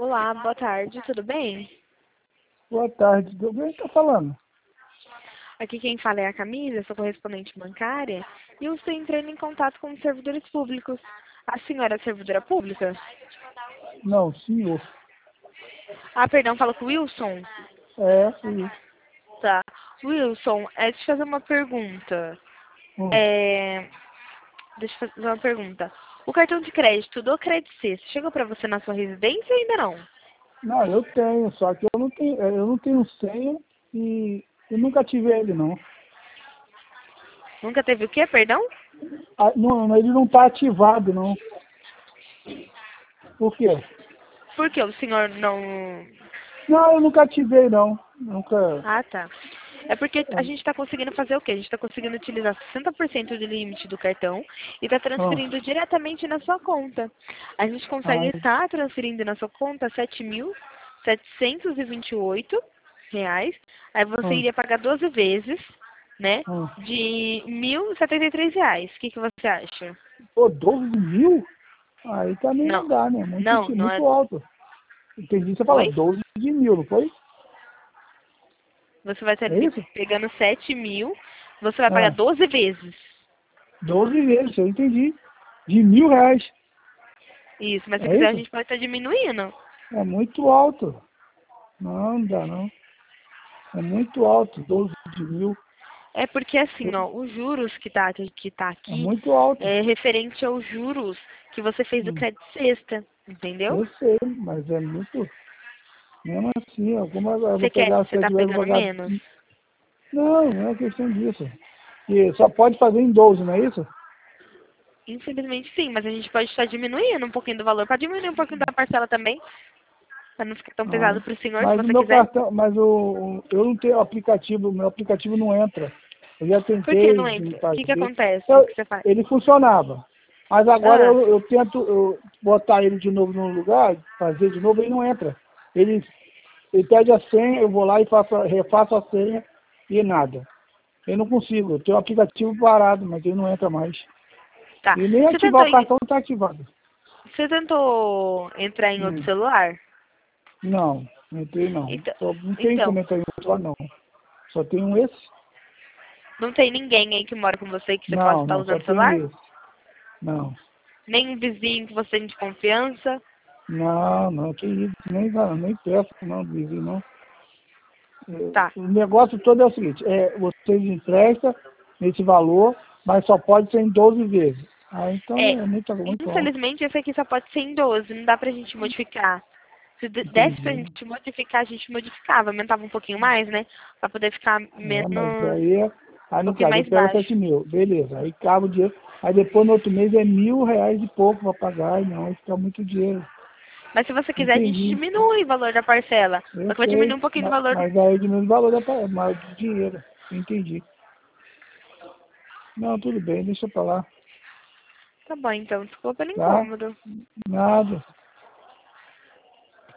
Olá, boa tarde, tudo bem? Boa tarde. De quem está falando? Aqui quem fala é a Camila, sou correspondente bancária e eu estou entrando em contato com os servidores públicos. A senhora é servidora pública? Não, senhor. Ah, perdão, fala com o Wilson? É, senhor. Tá. Wilson, deixa eu fazer uma pergunta. Hum. É, deixa eu fazer uma pergunta. O cartão de crédito do Credit Suisse chegou para você na sua residência ou ainda não? Não, eu tenho, só que eu não tenho senha e eu nunca tive ele, não. Nunca teve o quê, perdão? Ah, não, ele não está ativado, não. Por quê? Por que o senhor não... Não, eu nunca ativei, não. Nunca. Ah, tá. É porque a gente está conseguindo fazer o quê? A gente está conseguindo utilizar 60% do limite do cartão e está Ah, transferindo diretamente na sua conta. A gente consegue ah, estar transferindo na sua conta R$ 7.728. Aí você ah, iria pagar 12 vezes, né? ah. De R$ 1.073. O que que você acha? Pô, 12 mil? Aí também não Não, dá, né? Muito, não, não é... muito alto. Entendi você falar Oi? 12 de mil, não foi? Você vai estar É isso? pegando 7.000, você vai pagar Ah, 12 vezes. 12 vezes, eu entendi. De R$ 1.000. Isso, mas se É quiser a isso? gente pode estar diminuindo. É muito alto. Não, não dá não. É muito alto, 12 de mil. É porque assim, ó, os juros que tá É aqui muito alto. é referente aos juros que você fez do Hum, crédito sexta, entendeu? eu sei, mas é muito. Mesmo assim, alguma eu vou pegar Você se eu tá tiver pegando pagar. menos? Não, não é questão disso. E só pode fazer em 12, não é isso? Infelizmente sim, mas a gente pode estar diminuindo um pouquinho do valor, para diminuir um pouquinho da parcela também, para não ficar tão Ah, pesado pro senhor, se mas o você meu quiser. cartão, mas eu não tenho aplicativo, o meu aplicativo não entra. Eu já Por que tentei não de entra? O que que fazer. acontece? O Eu- que você faz? ele funcionava. Mas agora Ah, eu tento botar ele de novo no lugar, fazer de novo, ele não entra. Ele, ele pede a senha, eu vou lá e refaço a senha e nada. Eu não consigo. Eu tenho o aplicativo parado, mas ele não entra mais. tá. E nem Você ativar tentou, o cartão está ativado. você tentou entrar em outro Hum, celular? não, não entrei não. Então, Não tem então, como entrar em outro lá não. Só tenho esse? não tem ninguém aí que mora com você que você possa Não, estar não, só usando o celular? tenho esse. Não, Nem um vizinho que você tem de confiança? não, não, que isso, nem peço não, vizinho, não. Tá. O negócio todo é o seguinte, vocês emprestam nesse valor, mas só pode ser em 12 vezes. Ah, então É, é muito alto. infelizmente esse aqui só pode ser em 12, não dá pra gente modificar. Se desse pra Entendi. gente modificar, a gente modificava, aumentava um pouquinho mais, né? Pra poder ficar É, menos, mas um aí no pouquinho caso, eu mais pego baixo. 7 mil, beleza, aí cabe o dinheiro, aí depois no outro mês é R$ 1.000 e pouco para pagar, não, aí fica muito dinheiro. Mas se você quiser, a gente Entendi, diminui o valor da parcela. eu Só que vai diminuir sei, um pouquinho do mas, valor do... mas aí diminui o valor mais do dinheiro, entendi. Não, tudo bem, deixa pra lá, Tá bom, então. Desculpa pelo tá? incômodo. Nada.